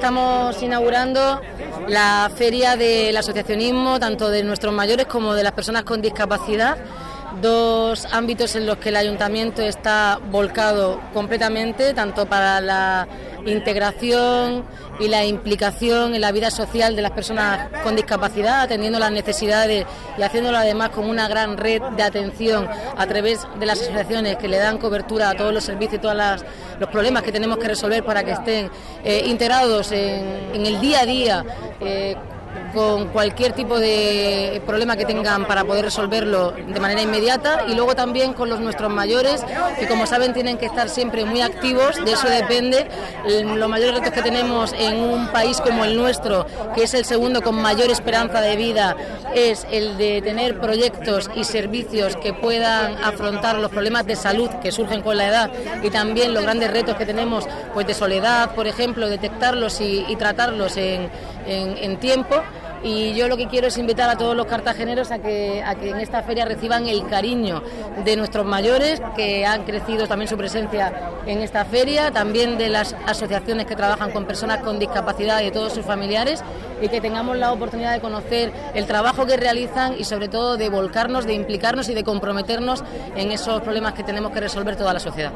estamos inaugurando la feria del asociacionismo, tanto de nuestros mayores como de las personas con discapacidad, dos ámbitos en los que el ayuntamiento está volcado completamente, tanto para la integración y la implicación en la vida social de las personas con discapacidad, atendiendo las necesidades y haciéndolo además con una gran red de atención a través de las asociaciones que le dan cobertura a todos los servicios y todos los problemas que tenemos que resolver para que estén integrados en el día a día, con cualquier tipo de problema que tengan para poder resolverlo de manera inmediata, y luego también con nuestros mayores, que como saben tienen que estar siempre muy activos. De eso depende los mayores retos que tenemos en un país como el nuestro, que es el segundo con mayor esperanza de vida, es el de tener proyectos y servicios que puedan afrontar los problemas de salud que surgen con la edad, y también los grandes retos que tenemos, pues de soledad, por ejemplo, detectarlos y tratarlos en tiempo. Y yo lo que quiero es invitar a todos los cartageneros a que en esta feria reciban el cariño de nuestros mayores, que han crecido también su presencia en esta feria, también de las asociaciones que trabajan con personas con discapacidad y de todos sus familiares, y que tengamos la oportunidad de conocer el trabajo que realizan y sobre todo de volcarnos, de implicarnos y de comprometernos en esos problemas que tenemos que resolver toda la sociedad.